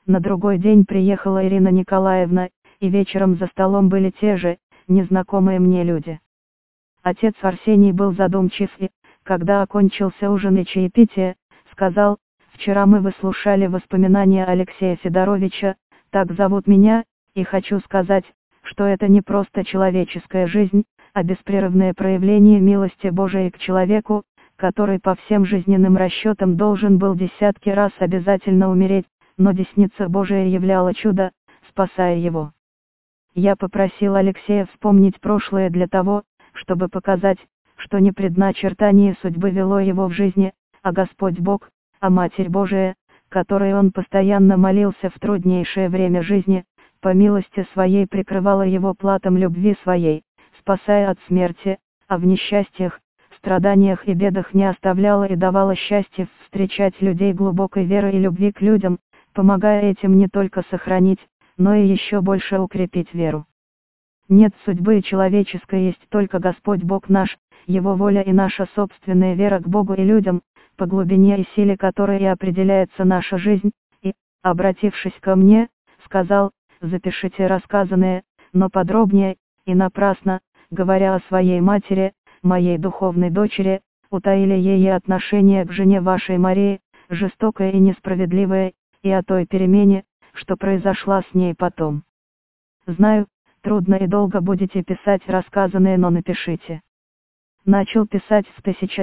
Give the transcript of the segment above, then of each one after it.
На другой день приехала Ирина Николаевна, и вечером за столом были те же, незнакомые мне люди. Отец Арсений был задумчив и, когда окончился ужин и чаепитие, сказал: «Вчера мы выслушали воспоминания Алексея Федоровича, так зовут меня, и хочу сказать, что это не просто человеческая жизнь, а беспрерывное проявление милости Божией к человеку, который по всем жизненным расчетам должен был десятки раз обязательно умереть, но десница Божия являла чудо, спасая его». Я попросил Алексея вспомнить прошлое для того, чтобы показать, что не предначертание судьбы вело его в жизни, а Господь Бог, а Матерь Божия, которой он постоянно молился в труднейшее время жизни, по милости своей прикрывала его платом любви своей, спасая от смерти, а в несчастьях, страданиях и бедах не оставляла и давала счастье встречать людей глубокой веры и любви к людям, помогая этим не только сохранить, но и еще больше укрепить веру. Нет судьбы человеческой, есть только Господь Бог наш, Его воля и наша собственная вера к Богу и людям, по глубине и силе которой и определяется наша жизнь, и, обратившись ко мне, сказал: «Запишите рассказанное, но подробнее, и напрасно, говоря о своей матери, моей духовной дочери, утаили ей отношение к жене вашей Марии, жестокое и несправедливое, и о той перемене, что произошла с ней потом. Знаю, трудно и долго будете писать рассказанное, но напишите». Начал писать в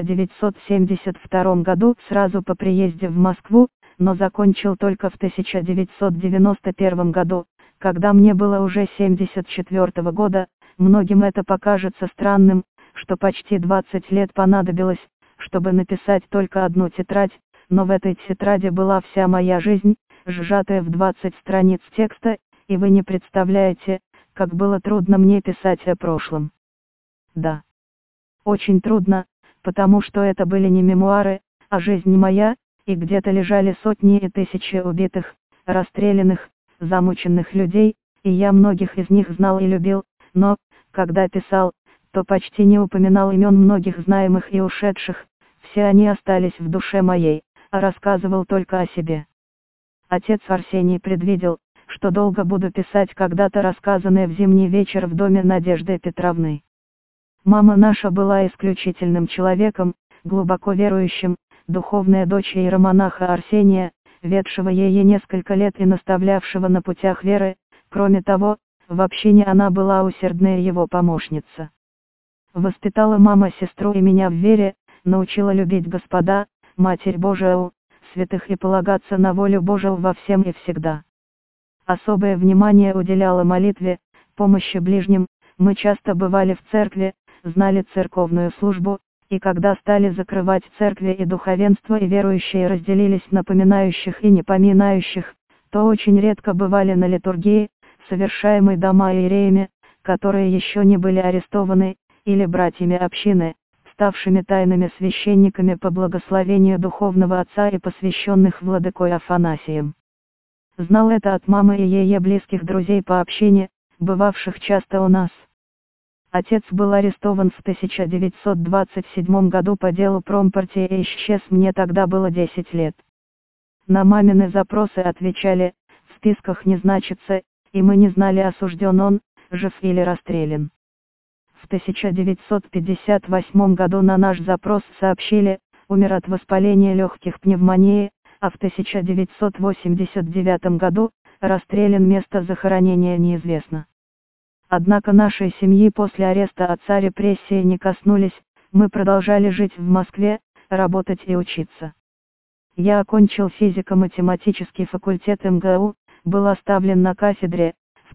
1972 году, сразу по приезде в Москву, но закончил только в 1991 году, когда мне было уже 74 года. Многим это покажется странным, что почти 20 лет понадобилось, чтобы написать только одну тетрадь, но в этой тетради была вся моя жизнь, сжатая в 20 страниц текста, и вы не представляете, как было трудно мне писать о прошлом. Да. Очень трудно, потому что это были не мемуары, а жизнь моя, и где-то лежали сотни и тысячи убитых, расстрелянных, замученных людей, и я многих из них знал и любил, но, когда писал, то почти не упоминал имен многих знаемых и ушедших, все они остались в душе моей, а рассказывал только о себе. Отец Арсений предвидел, что долго буду писать когда-то рассказанное в зимний вечер в доме Надежды Петровны. Мама наша была исключительным человеком, глубоко верующим, духовная дочь иеромонаха Арсения, ведшего ей несколько лет и наставлявшего на путях веры. Кроме того, в общине она была усердная его помощница. Воспитала мама сестру и меня в вере, научила любить Господа, Матерь Божию, святых и полагаться на волю Божию во всем и всегда. Особое внимание уделяла молитве, помощи ближним. Мы часто бывали в церкви, знали церковную службу, и когда стали закрывать церкви и духовенство и верующие разделились на поминающих и непоминающих, то очень редко бывали на литургии, совершаемой дома иереями, которые еще не были арестованы, или братьями общины, ставшими тайными священниками по благословению духовного отца и посвященных владыкой Афанасием. Знал это от мамы и ее близких друзей по общине, бывавших часто у нас. Отец был арестован в 1927 году по делу промпартии и исчез, мне тогда было 10 лет. На мамины запросы отвечали: в списках не значится, и мы не знали, осужден он, жив или расстрелян. В 1958 году на наш запрос сообщили: умер от воспаления легких, пневмонии, а в 1989 году расстрелян, место захоронения неизвестно. Однако нашей семьи после ареста отца репрессии не коснулись, мы продолжали жить в Москве, работать и учиться. Я окончил физико-математический факультет МГУ, был оставлен на кафедре. В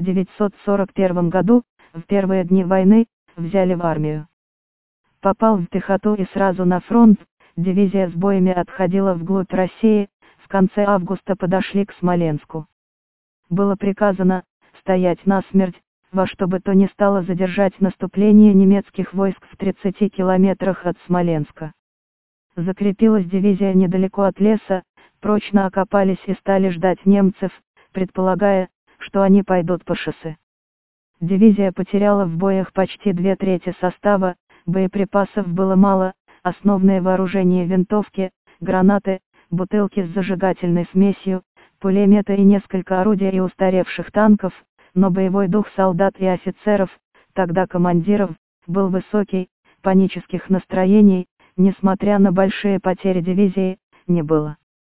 1941 году, в первые дни войны, взяли в армию. Попал в пехоту и сразу на фронт. Дивизия с боями отходила вглубь России, в конце августа подошли к Смоленску. Было приказано стоять насмерть, во что бы то ни стало задержать наступление немецких войск в 30 километрах от Смоленска. Закрепилась дивизия недалеко от леса, прочно окопались и стали ждать немцев, предполагая, что они пойдут по шоссе. Дивизия потеряла в боях почти 2/3 состава, боеприпасов было мало, основное вооружение — винтовки, гранаты, бутылки с зажигательной смесью, пулеметы и несколько орудий и устаревших танков, но боевой дух солдат и офицеров, тогда командиров, был высокий, панических настроений, несмотря на большие потери дивизии, не было.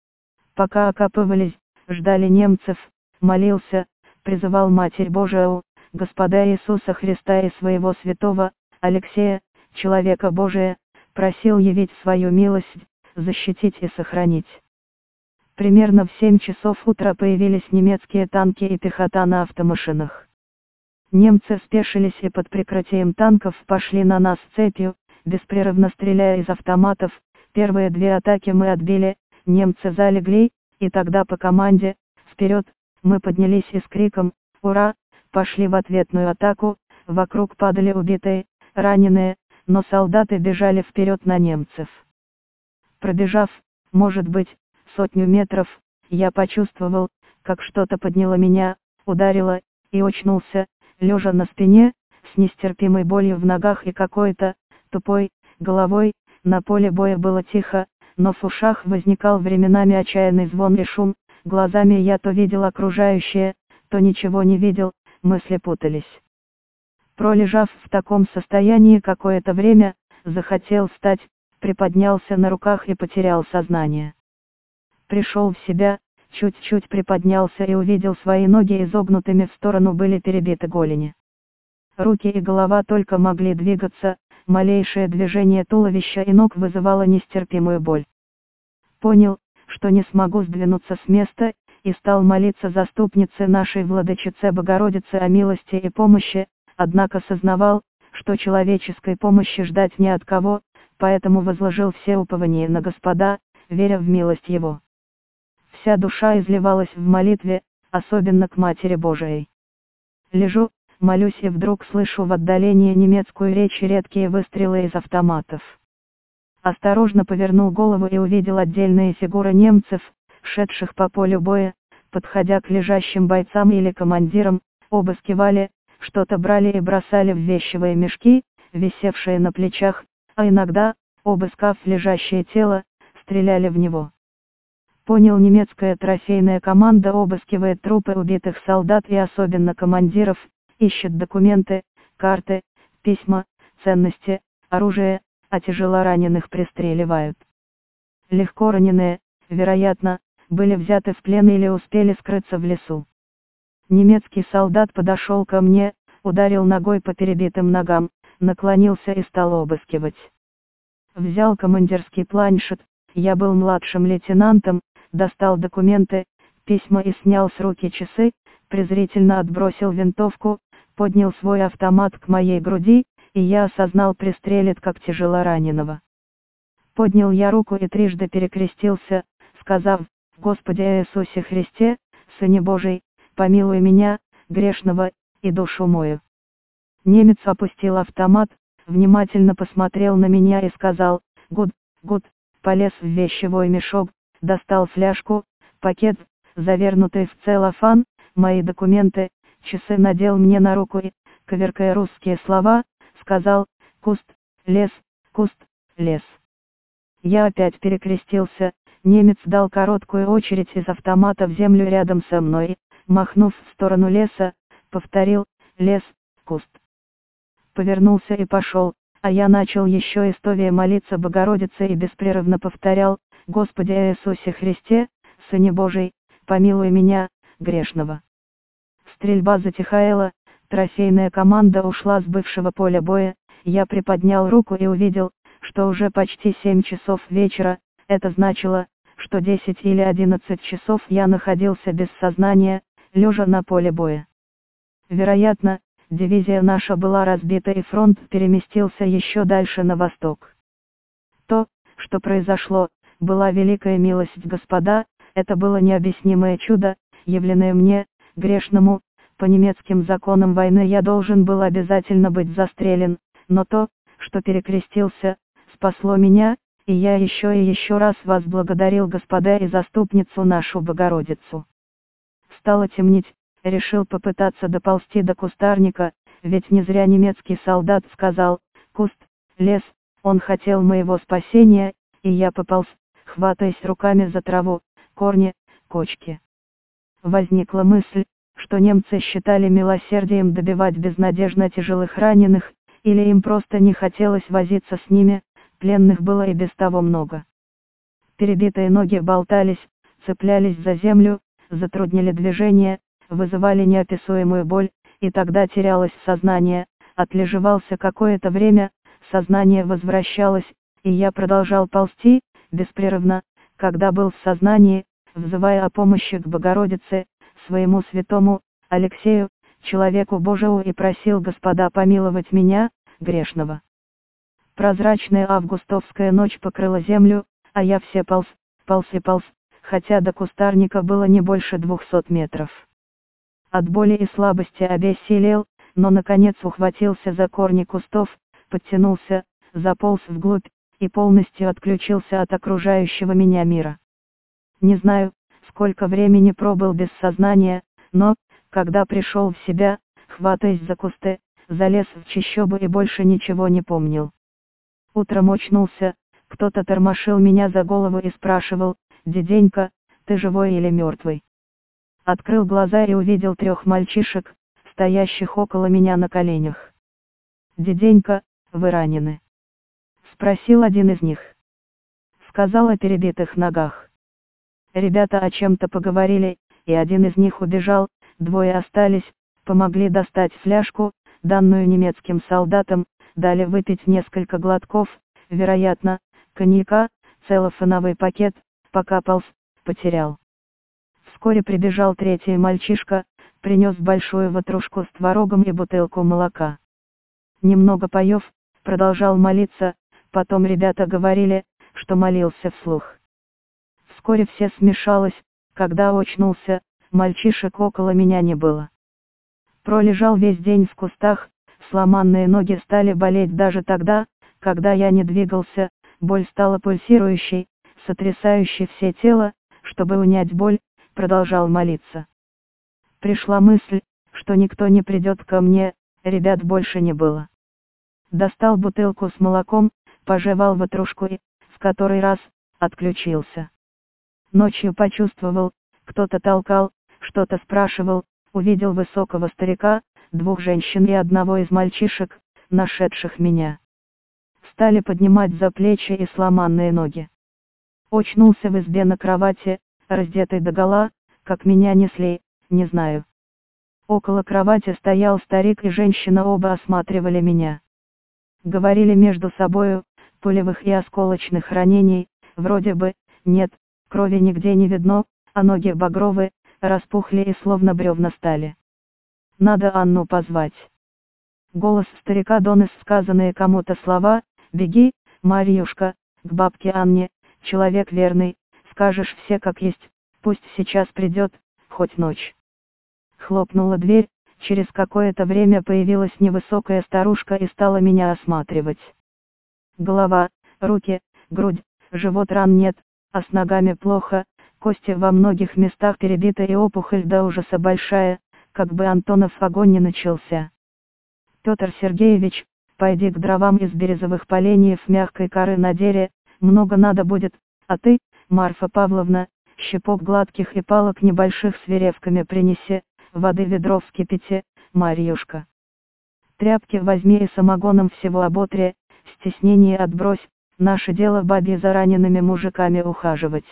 Пока окапывались, ждали немцев, молился, призывал Матерь Божию, Господа Иисуса Христа и своего святого, Алексея, человека Божия, просил явить свою милость, защитить и сохранить. Примерно в 7 часов утра появились немецкие танки и пехота на автомашинах. Немцы спешились и под прикрытием танков пошли на нас цепью, беспрерывно стреляя из автоматов. Первые 2 атаки мы отбили, немцы залегли, и тогда по команде «Вперед!» мы поднялись и с криком «Ура!» пошли в ответную атаку. Вокруг падали убитые, раненые, но солдаты бежали вперед на немцев. Пробежав, может быть, 100 метров, я почувствовал, как что-то подняло меня, ударило, и очнулся, лежа на спине, с нестерпимой болью в ногах и какой-то тупой головой. На поле боя было тихо, но в ушах возникал временами отчаянный звон и шум. Глазами я то видел окружающее, то ничего не видел, мысли путались. Пролежав в таком состоянии какое-то время, захотел встать, приподнялся на руках и потерял сознание. Пришел в себя, чуть-чуть приподнялся и увидел свои ноги изогнутыми в сторону, были перебиты голени. Руки и голова только могли двигаться, малейшее движение туловища и ног вызывало нестерпимую боль. Понял, что не смогу сдвинуться с места, и стал молиться заступнице нашей Владычице Богородице о милости и помощи, однако сознавал, что человеческой помощи ждать ни от кого, поэтому возложил все упования на Господа, веря в милость Его. Вся душа изливалась в молитве, особенно к Матери Божией. Лежу, молюсь и вдруг слышу в отдалении немецкую речь и редкие выстрелы из автоматов. Осторожно повернул голову и увидел отдельные фигуры немцев, шедших по полю боя, подходя к лежащим бойцам или командирам, обыскивали, что-то брали и бросали в вещевые мешки, висевшие на плечах, а иногда, обыскав лежащее тело, стреляли в него. Понял, немецкая трофейная команда обыскивает трупы убитых солдат и особенно командиров, ищет документы, карты, письма, ценности, оружие, а тяжелораненых пристреливают. Легко раненые, вероятно, были взяты в плен или успели скрыться в лесу. Немецкий солдат подошел ко мне, ударил ногой по перебитым ногам, наклонился и стал обыскивать. Взял командирский планшет, я был младшим лейтенантом, достал документы, письма и снял с руки часы, презрительно отбросил винтовку, поднял свой автомат к моей груди, и я осознал, пристрелит как тяжелораненого. Поднял я руку и трижды перекрестился, сказав: «Господи Иисусе Христе, Сыне Божий, помилуй меня, грешного, и душу мою». Немец опустил автомат, внимательно посмотрел на меня и сказал: «Гуд, гуд», полез в вещевой мешок, достал фляжку, пакет, завернутый в целлофан, мои документы, часы надел мне на руку и, коверкая русские слова, сказал: «Куст, лес, куст, лес». Я опять перекрестился, немец дал короткую очередь из автомата в землю рядом со мной, махнув в сторону леса, повторил: «Лес, куст». Повернулся и пошел, а я начал еще истовее молиться Богородице и беспрерывно повторял: «Господи Иисусе Христе, Сыне Божий, помилуй меня, грешного». Стрельба затихала, трофейная команда ушла с бывшего поля боя, я приподнял руку и увидел, что уже почти 7 часов вечера, это значило, что 10 или 11 часов я находился без сознания, лежа на поле боя. Вероятно, дивизия наша была разбита и фронт переместился еще дальше на восток. То, что произошло, была великая милость Господа, это было необъяснимое чудо, явленное мне, грешному. По немецким законам войны я должен был обязательно быть застрелен, но то, что перекрестился, спасло меня, и я еще и еще раз вас благодарил, Господа и заступницу нашу Богородицу. Стало темнеть, решил попытаться доползти до кустарника, ведь не зря немецкий солдат сказал: «Куст, лес», он хотел моего спасения, и я пополз, хватаясь руками за траву, корни, кочки. Возникла мысль, что немцы считали милосердием добивать безнадежно тяжелых раненых, или им просто не хотелось возиться с ними, пленных было и без того много. Перебитые ноги болтались, цеплялись за землю, затруднили движение, вызывали неописуемую боль, и тогда терялось сознание, отлеживался какое-то время, сознание возвращалось, и я продолжал ползти, беспрерывно, когда был в сознании, взывая о помощи к Богородице, своему святому, Алексею, человеку Божию, и просил Господа помиловать меня, грешного. Прозрачная августовская ночь покрыла землю, а я все полз, и полз, хотя до кустарника было не больше 200 метров. От боли и слабости обессилел, но наконец ухватился за корни кустов, подтянулся, заполз вглубь, и полностью отключился от окружающего меня мира. Не знаю, сколько времени пробыл без сознания, но, когда пришел в себя, хватаясь за кусты, залез в чащобу и больше ничего не помнил. Утром очнулся, кто-то тормошил меня за голову и спрашивал: «Деденька, ты живой или мертвый?» Открыл глаза и увидел 3 мальчишек, стоящих около меня на коленях. «Деденька, вы ранены?» — спросил один из них. Сказал о перебитых ногах. Ребята о чем-то поговорили, и один из них убежал, 2 остались, помогли достать фляжку, данную немецким солдатам, дали выпить несколько глотков, вероятно, коньяка, целлофановый пакет, пока полз, потерял. Вскоре прибежал 3-й мальчишка, принес большую ватрушку с творогом и бутылку молока. Немного поев, продолжал молиться, потом ребята говорили, что молился вслух. Вскоре все смешалось, когда очнулся, мальчишек около меня не было. Пролежал весь день в кустах, сломанные ноги стали болеть даже тогда, когда я не двигался, боль стала пульсирующей, сотрясающей все тело. Чтобы унять боль, продолжал молиться. Пришла мысль, что никто не придет ко мне, ребят больше не было. Достал бутылку с молоком, пожевал ватрушку и, в который раз, отключился. Ночью почувствовал, кто-то толкал, что-то спрашивал, увидел высокого старика, 2 женщин и одного из мальчишек, нашедших меня. Стали поднимать за плечи и сломанные ноги. Очнулся в избе на кровати, раздетый догола, как меня несли, не знаю. Около кровати стоял старик и женщина, оба осматривали меня. Говорили между собою: пулевых и осколочных ранений, вроде бы, нет, крови нигде не видно, а ноги багровы, распухли и словно бревна стали. Надо Анну позвать. Голос старика донес сказанные кому-то слова: «Беги, Марьюшка, к бабке Анне, человек верный, скажешь все как есть, пусть сейчас придет, хоть ночь». Хлопнула дверь, через какое-то время появилась невысокая старушка и стала меня осматривать. Голова, руки, грудь, живот ран нет, а с ногами плохо, кости во многих местах перебиты и опухоль до ужаса большая, как бы Антонов огонь не начался. «Петр Сергеевич, пойди к дровам из березовых поленьев мягкой коры на дере, много надо будет, а ты, Марфа Павловна, щепок гладких и палок небольших с веревками принеси, воды ведро вскипяти, Марьюшка. Тряпки возьми и самогоном всего оботри, стеснение отбрось, наше дело бабе за ранеными мужиками ухаживать».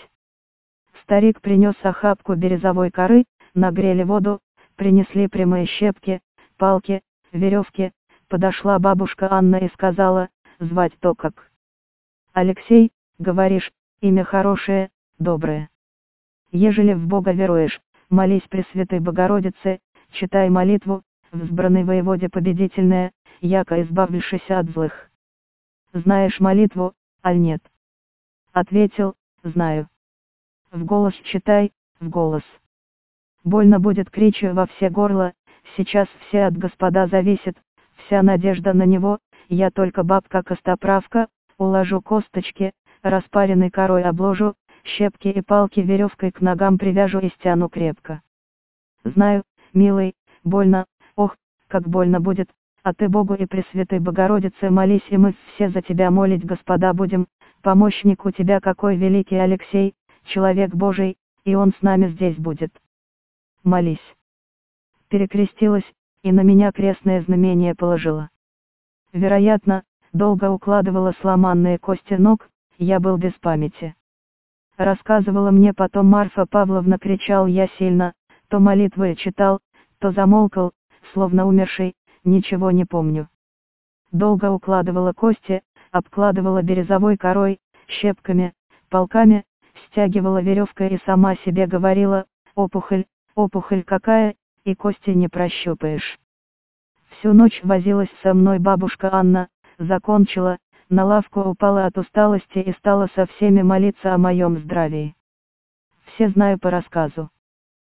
Старик принес охапку березовой коры, нагрели воду, принесли прямые щепки, палки, веревки, подошла бабушка Анна и сказала: «Звать-то как?» «Алексей, говоришь, имя хорошее, доброе. Ежели в Бога веруешь, молись Пресвятой Богородице, читай молитву, взбранной воеводе победительная, яко избавившись от злых. Знаешь молитву, аль нет?» Ответил: «Знаю». «В голос читай, в голос. Больно будет, кричу во все горло, сейчас все от Господа зависит, вся надежда на него, я только бабка костоправка, уложу косточки, распаренной корой обложу, щепки и палки веревкой к ногам привяжу и стяну крепко. Знаю, милый, больно, ох, как больно будет, а ты Богу и Пресвятой Богородице молись, и мы все за тебя молить Господа будем, помощник у тебя какой великий Алексей, человек Божий, и он с нами здесь будет». Молись. Перекрестилась, и на меня крестное знамение положила. Вероятно, долго укладывала сломанные кости ног, я был без памяти. Рассказывала мне потом Марфа Павловна, кричал я сильно, то молитвы читал, то замолкал, словно умерший, ничего не помню. Долго укладывала кости, обкладывала березовой корой, щепками, полками, стягивала веревкой и сама себе говорила: опухоль, опухоль какая, и кости не прощупаешь. Всю ночь возилась со мной бабушка Анна, закончила, на лавку упала от усталости и стала со всеми молиться о моем здравии. Все знаю по рассказу.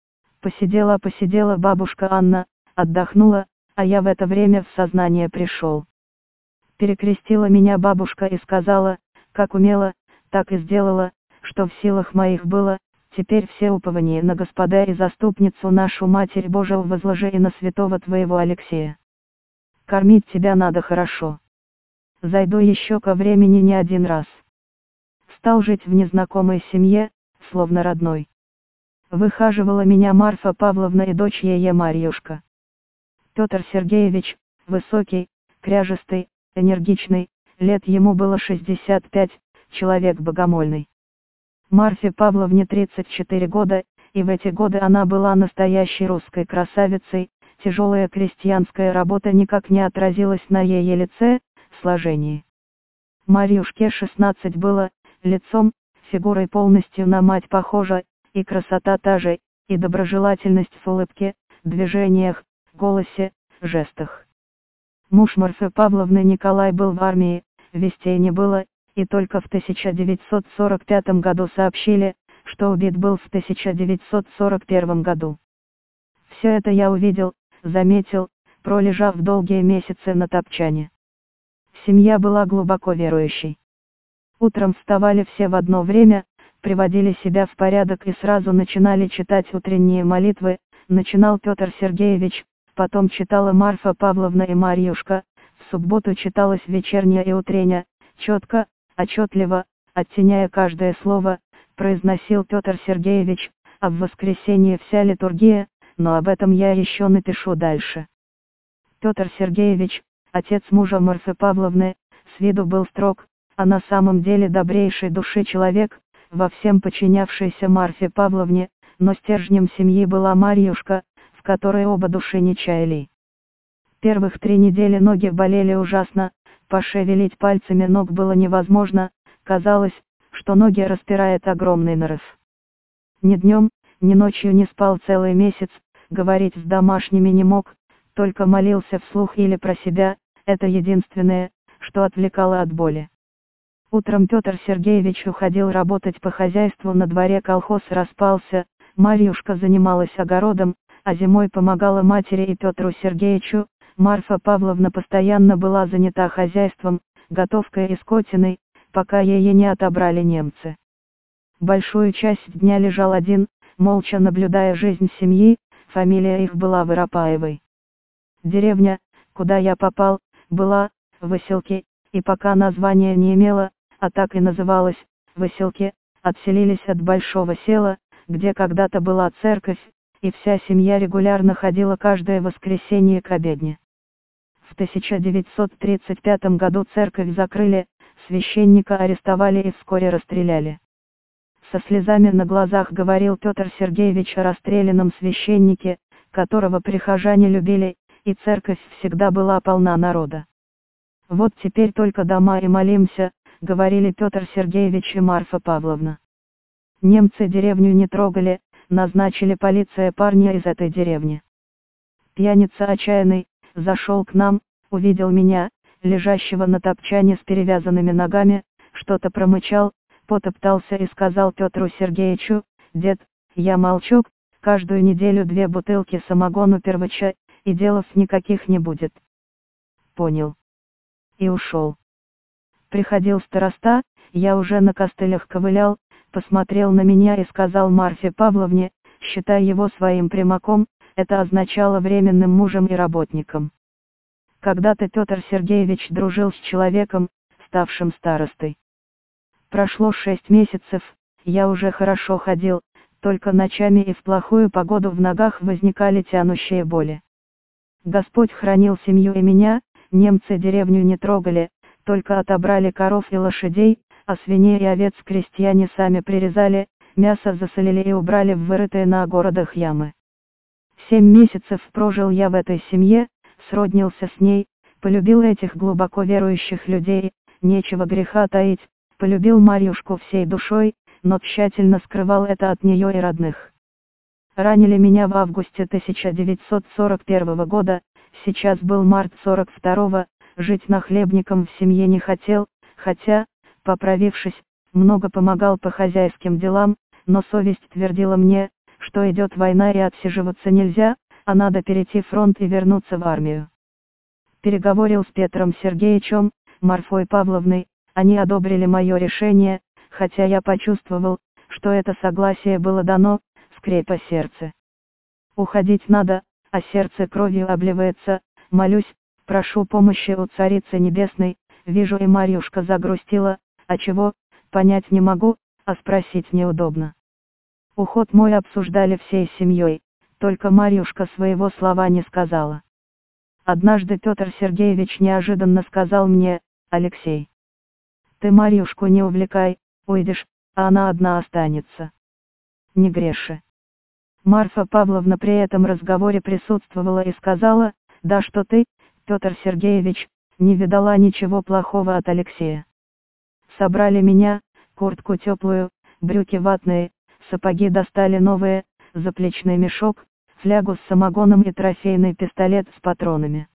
Посидела бабушка Анна, отдохнула, а я в это время в сознание пришел. Перекрестила меня бабушка и сказала, как умела, так и сделала, что в силах моих было. Теперь все упование на Господа и заступницу нашу Матерь Божию возложи и на святого твоего Алексея. Кормить тебя надо хорошо. Зайду еще ко времени не один раз. Стал жить в незнакомой семье, словно родной. Выхаживала меня Марфа Павловна и дочь ее Марьюшка. Петр Сергеевич, высокий, кряжестый, энергичный, лет ему было 65, человек богомольный. Марфе Павловне 34 года, и в эти годы она была настоящей русской красавицей. Тяжелая крестьянская работа никак не отразилась на ее лице, сложении. Марьюшке 16 было, лицом, фигурой полностью на мать похожа, и красота та же, и доброжелательность в улыбке, движениях, голосе, жестах. Муж Марфы Павловны Николай был в армии, вестей не было, и только в 1945 году сообщили, что убит был в 1941 году. Все это я увидел, заметил, пролежав долгие месяцы на топчане. Семья была глубоко верующей. Утром вставали все в одно время, приводили себя в порядок и сразу начинали читать утренние молитвы. Начинал Петр Сергеевич, потом читала Марфа Павловна и Марьюшка, в субботу читалась вечерняя и утренняя, четко, отчетливо, оттеняя каждое слово, произносил Петр Сергеевич, а в воскресенье вся литургия, но об этом я еще напишу дальше. Петр Сергеевич, отец мужа Марфы Павловны, с виду был строг, а на самом деле добрейшей души человек, во всем подчинявшийся Марфе Павловне, но стержнем семьи была Марьюшка, в которой оба души не чаяли. Первых 3 недели ноги болели ужасно, пошевелить пальцами ног было невозможно, казалось, что ноги распирает огромный нарыв. Ни днем, ни ночью не спал целый месяц, говорить с домашними не мог, только молился вслух или про себя, это единственное, что отвлекало от боли. Утром Петр Сергеевич уходил работать по хозяйству, на дворе колхоз распался, Марьюшка занималась огородом, а зимой помогала матери и Петру Сергеевичу. Марфа Павловна постоянно была занята хозяйством, готовкой и скотиной, пока ее не отобрали немцы. Большую часть дня лежал один, молча наблюдая жизнь семьи, фамилия их была Воропаевой. Деревня, куда я попал, была Выселки, и пока названия не имела, а так и называлась Выселки, отселились от большого села, где когда-то была церковь, и вся семья регулярно ходила каждое воскресенье к обедне. В 1935 году церковь закрыли, священника арестовали и вскоре расстреляли. Со слезами на глазах говорил Петр Сергеевич о расстрелянном священнике, которого прихожане любили, и церковь всегда была полна народа. Вот теперь только дома и молимся, говорили Петр Сергеевич и Марфа Павловна. Немцы деревню не трогали, назначили полиция парня из этой деревни. Пьяница отчаянный, зашел к нам, увидел меня, лежащего на топчане с перевязанными ногами, что-то промычал, потоптался и сказал Петру Сергеевичу: «Дед, я молчу, каждую неделю 2 бутылки самогону первача, и делов никаких не будет». Понял. И ушел. Приходил староста, я уже на костылях ковылял, посмотрел на меня и сказал Марфе Павловне: «Считай его своим примаком», это означало временным мужем и работником. Когда-то Петр Сергеевич дружил с человеком, ставшим старостой. Прошло 6 месяцев, я уже хорошо ходил, только ночами и в плохую погоду в ногах возникали тянущие боли. Господь хранил семью и меня, немцы деревню не трогали, только отобрали коров и лошадей, а свиней и овец крестьяне сами прирезали, мясо засолили и убрали в вырытые на огородах ямы. 7 месяцев прожил я в этой семье, сроднился с ней, полюбил этих глубоко верующих людей, нечего греха таить, полюбил Марьюшку всей душой, но тщательно скрывал это от нее и родных. Ранили меня в августе 1941 года, сейчас был март 42-го, жить нахлебником в семье не хотел, хотя, поправившись, много помогал по хозяйским делам, но совесть твердила мне, что идет война и отсиживаться нельзя, а надо перейти фронт и вернуться в армию. Переговорил с Петром Сергеевичем, Марфой Павловной, они одобрили мое решение, хотя я почувствовал, что это согласие было дано, скрепа сердце. Уходить надо, а сердце кровью обливается, молюсь, прошу помощи у Царицы Небесной, вижу и Марьюшка загрустила, а чего, понять не могу, а спросить неудобно. Уход мой обсуждали всей семьей, только Марьюшка своего слова не сказала. Однажды Петр Сергеевич неожиданно сказал мне: «Алексей, ты Марьюшку не увлекай, уйдешь, а она одна останется. Не греши». Марфа Павловна при этом разговоре присутствовала и сказала: «Да что ты, Петр Сергеевич, не видала ничего плохого от Алексея». Собрали меня, куртку теплую, брюки ватные, сапоги достали новые, заплечный мешок, флягу с самогоном и трофейный пистолет с патронами.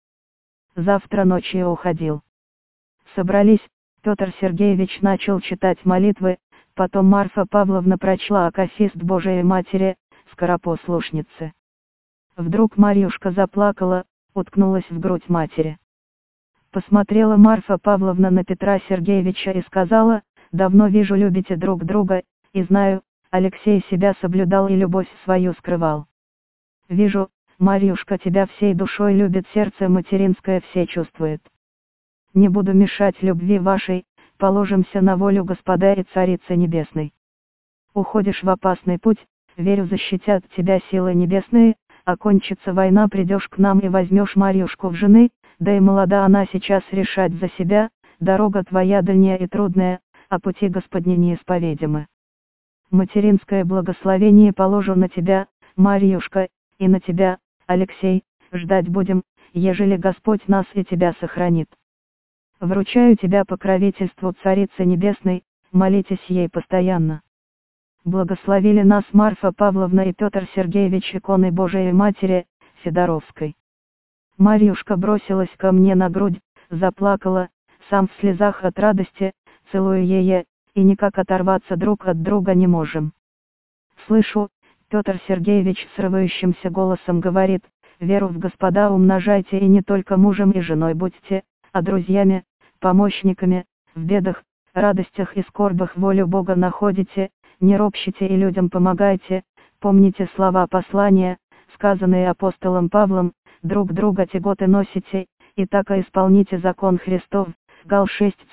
Завтра ночью уходил. Собрались, Петр Сергеевич начал читать молитвы, потом Марфа Павловна прочла акафист Божией Матери, скоропослушницы. Вдруг Марьюшка заплакала, уткнулась в грудь матери. Посмотрела Марфа Павловна на Петра Сергеевича и сказала: «Давно вижу, любите друг друга, и знаю, Алексей себя соблюдал и любовь свою скрывал. Вижу, Марьюшка тебя всей душой любит, сердце материнское все чувствует. Не буду мешать любви вашей, положимся на волю Господа и Царицы Небесной. Уходишь в опасный путь, верю, защитят тебя силы небесные, окончится война, придешь к нам и возьмешь Марьюшку в жены, да и молода она сейчас решать за себя, дорога твоя дальняя и трудная, а пути Господни неисповедимы. Материнское благословение положу на тебя, Марьюшка, и на тебя, Алексей, ждать будем, ежели Господь нас и тебя сохранит. Вручаю тебя покровительству Царицы Небесной, молитесь ей постоянно». Благословили нас Марфа Павловна и Петр Сергеевич иконой Божией Матери, Федоровской. Марьюшка бросилась ко мне на грудь, заплакала, сам в слезах от радости, целую ее, и никак оторваться друг от друга не можем. Слышу, Петр Сергеевич срывающимся голосом говорит: «Веру в Господа умножайте, и не только мужем и женой будьте, а друзьями, помощниками, в бедах, радостях и скорбях волю Бога находите, не ропщите и людям помогайте, помните слова послания, сказанные апостолом Павлом, друг друга тяготы носите, и так и исполните закон Христов». Гал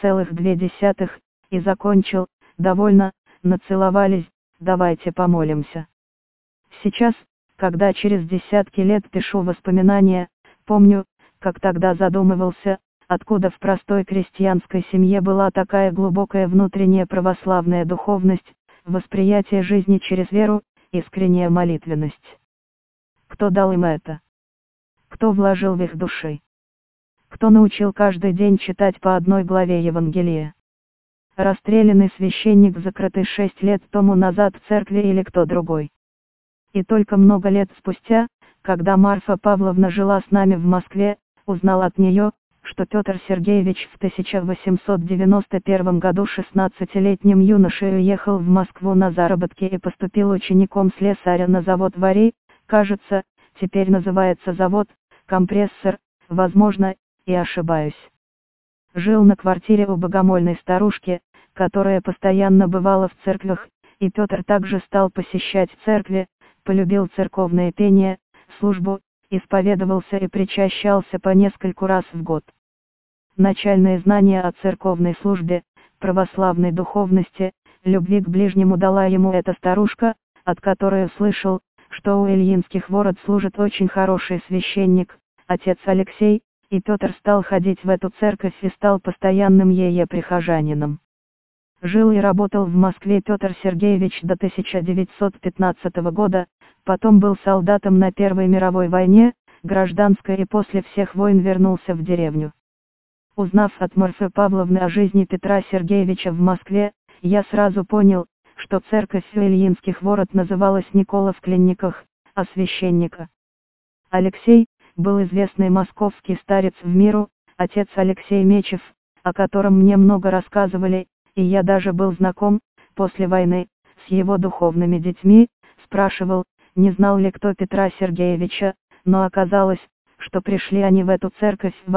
6,2, и закончил: «Довольно, нацеловались, давайте помолимся». Сейчас, когда через десятки лет пишу воспоминания, помню, как тогда задумывался, откуда в простой крестьянской семье была такая глубокая внутренняя православная духовность, восприятие жизни через веру, искренняя молитвенность. Кто дал им это? Кто вложил в их души? Кто научил каждый день читать по одной главе Евангелия? Расстрелянный священник, закрытый 6 лет тому назад в церкви, или кто другой? И только много лет спустя, когда Марфа Павловна жила с нами в Москве, узнал от нее, что Петр Сергеевич в 1891 году 16-летним юношей уехал в Москву на заработки и поступил учеником слесаря на завод «Варей», кажется, теперь называется завод «Компрессор», возможно, и ошибаюсь. Жил на квартире у богомольной старушки, которая постоянно бывала в церквях, и Петр также стал посещать церкви, полюбил церковное пение, службу, исповедовался и причащался по нескольку раз в год. Начальные знания о церковной службе, православной духовности, любви к ближнему дала ему эта старушка, от которой услышал, что у Ильинских ворот служит очень хороший священник, отец Алексей, и Петр стал ходить в эту церковь и стал постоянным ее прихожанином. Жил и работал в Москве Петр Сергеевич до 1915 года, потом был солдатом на Первой мировой войне, гражданской, и после всех войн вернулся в деревню. Узнав от Марфы Павловны о жизни Петра Сергеевича в Москве, я сразу понял, что церковь у Ильинских ворот называлась Никола в Кленниках, а священника Алексей был известный московский старец в миру, отец Алексей Мечев, о котором мне много рассказывали, и я даже был знаком, после войны, с его духовными детьми, спрашивал, не знал ли кто Петра Сергеевича, но оказалось, что пришли они в эту церковь в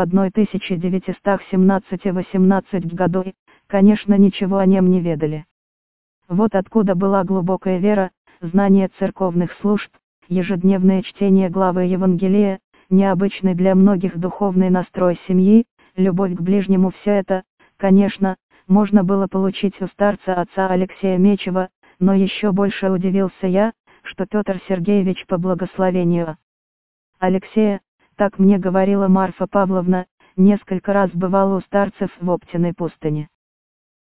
1917-18 году и, конечно, ничего о нем не ведали. Вот откуда была глубокая вера, знание церковных служб, ежедневное чтение главы Евангелия, необычный для многих духовный настрой семьи, любовь к ближнему. Все это, конечно, можно было получить у старца отца Алексея Мечева, но еще больше удивился я, что Петр Сергеевич по благословению Алексея, так мне говорила Марфа Павловна, несколько раз бывал у старцев в Оптиной пустыне.